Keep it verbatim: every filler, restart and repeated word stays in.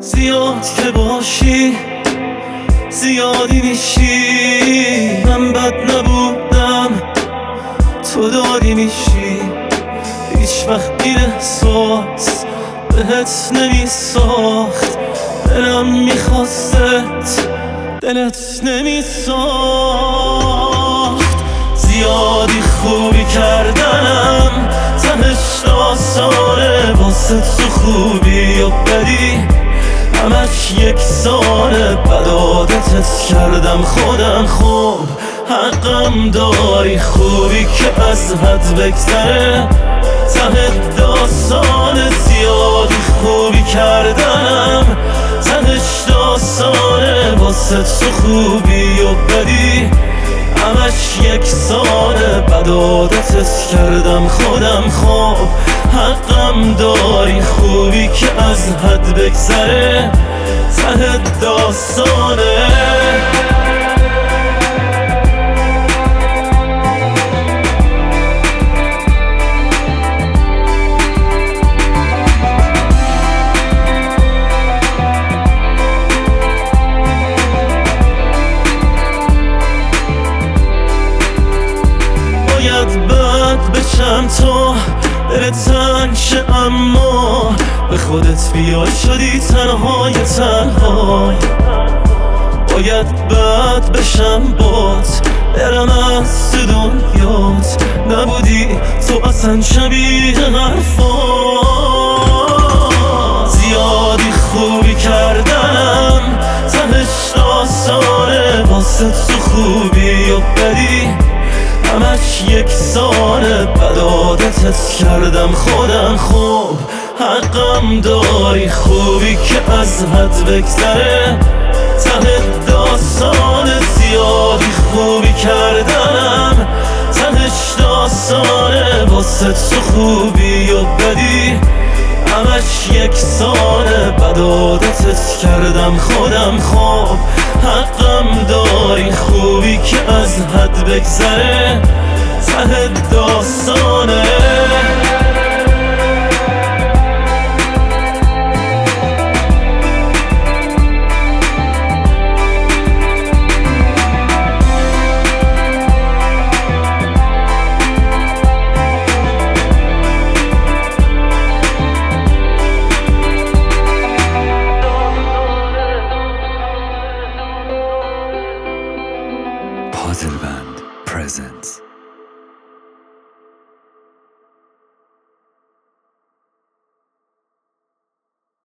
زیاد که باشی زیادی میشی. من بد نبودم تو داری میشی. هیچ وقت این احساس بهت نمیساخت. دلم میخواستت دلت نمیساخت. زیادی خوبی کردنم تنش آسانه. واسه تو خوبی و بدی همش یکسانه. بد عادتت کردم خودم خوب حقم داری. خوبی که از حد بگذره ته داستانه. زیادی خوبی کردنم تهش داستانه. واسه تو خوبی و بدی همش یکسانه. بد عادتت کردم خودم خوب حقم داری. خوبی که از حد بگذره ته داستانه. باید بد بشم تو دلت تنگ شه، اما به خودت بیای شدی تنهای تنهای. باید بد بشم بات برم از تو دنیات. نبودی تو اصلا شبیه حرفا. زیادی خوبی کردنم تهش داستانه. واسه تو خوبی و بدی همش یکسانه. بد عادتت کردم خودم خوب حقم داری. خوبی که از حد بگذره ته داستانه. زیادی خوبی کردنم تهش داستانه. واسه تو خوبی و بدی همش یکسانه. بد عادتت کردم خودم خوب حقم داری. خوبی که از حد بگذره ته داستانه. Puzzle Band presents